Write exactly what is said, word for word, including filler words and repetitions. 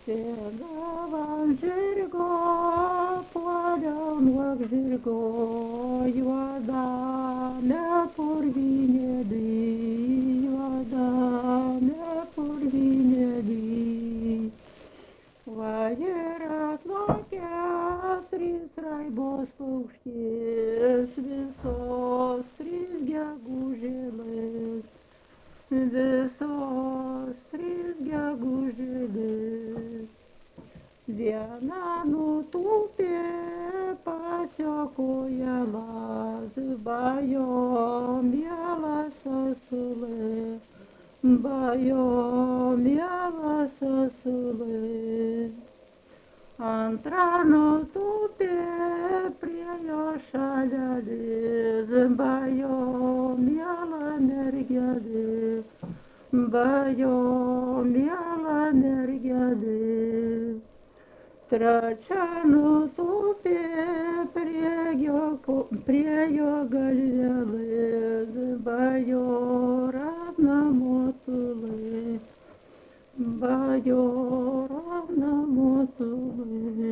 Sėdavo ant žirgo, puoliau nuo žirgo, juodame purvynėly, juodame purvynėly. Va ir atplaukė trys raibos paukštės, visos trys gegužėlės, visos trys gegužėlės. Viena nutūpė pasiokojelas, bajo mielas asulė, bajo mielas asulė. Antra nutūpė prie jo šalelis, bajo miela mergelė, bajo miela mergelė. Trečia nutūpė prie jo, prie jo galvelės, bajo radna motulė, bajo radna motulė.